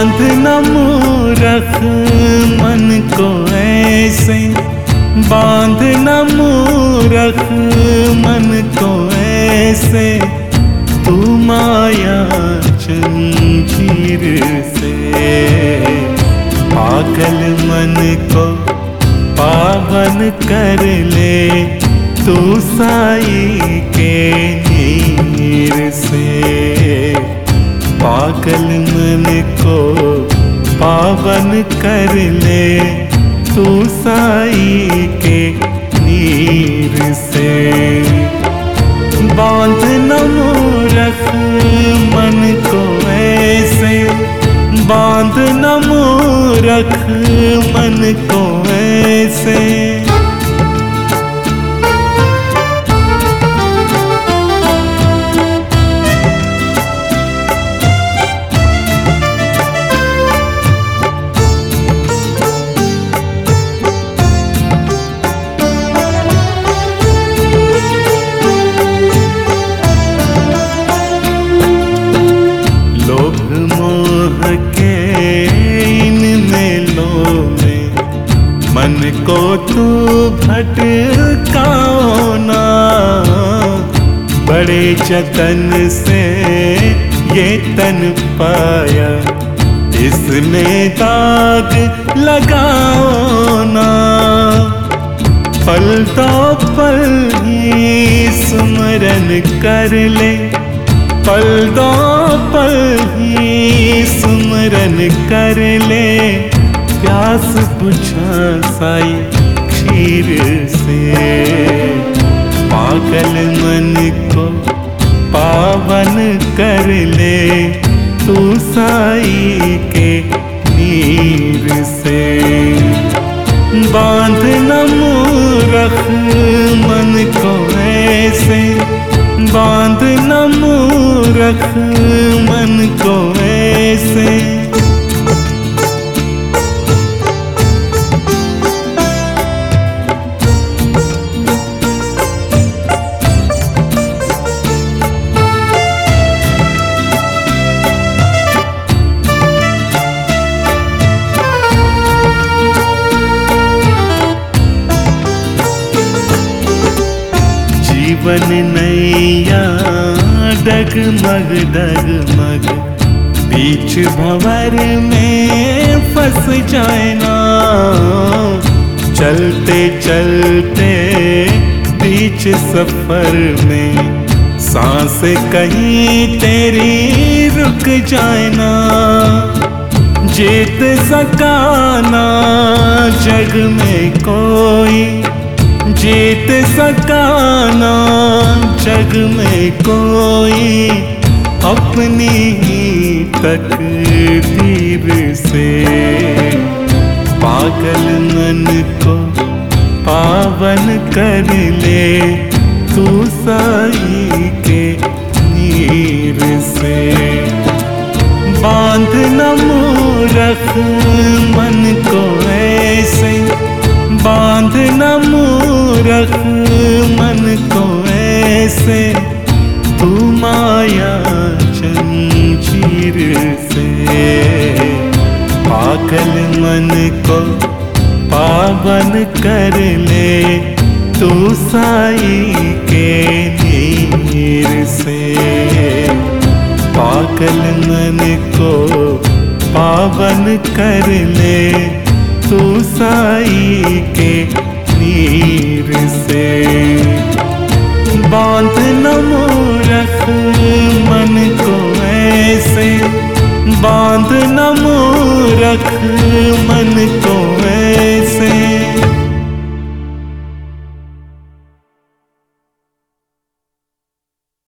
बांध न मूरख मन को ऐसे, बांध न मूरख मन को ऐसे, तू माया जंजीर से। पागल मन को पावन कर ले तू साई के नीर से। पागल मन को पावन कर ले तू साई के नीर से। बांध न मूरख मन को ऐसे, बांध न मूरख मन को ऐसे। मन को तू भटकाओ ना, बड़े जतन से ये तन पाया, इसमें दाग लगाओ ना। पल दो पल ही सुमरन कर ले, पल दो पल ही सुमरन कर ले। प्यास बुझा साई क्षीर से। पागल मन को पावन कर ले तू साई के नीर से। बांध न मूरख मन को ऐसे, बांध न मूरख मन को ऐसे। जीवन नैया डगमग डगमग, बीच भंवर में फंस जाए ना। चलते चलते बीच सफर में सांस कहीं तेरी रुक जाए ना। जीत सका ना जग में कोई, जीत सका ना जग में कोई, अपनी ही तकदीर से। पागल मन को पावन कर ले तू साई के नीर से। बांध न मूरख मन को ऐसे, बांध न मूरख मन को ऐसे, तू माया जंजीर से। पागल मन को पावन कर ले तू साई के नीर से। पागल मन को पावन कर ले तू साई के नीर से। बांध न मूरख मन को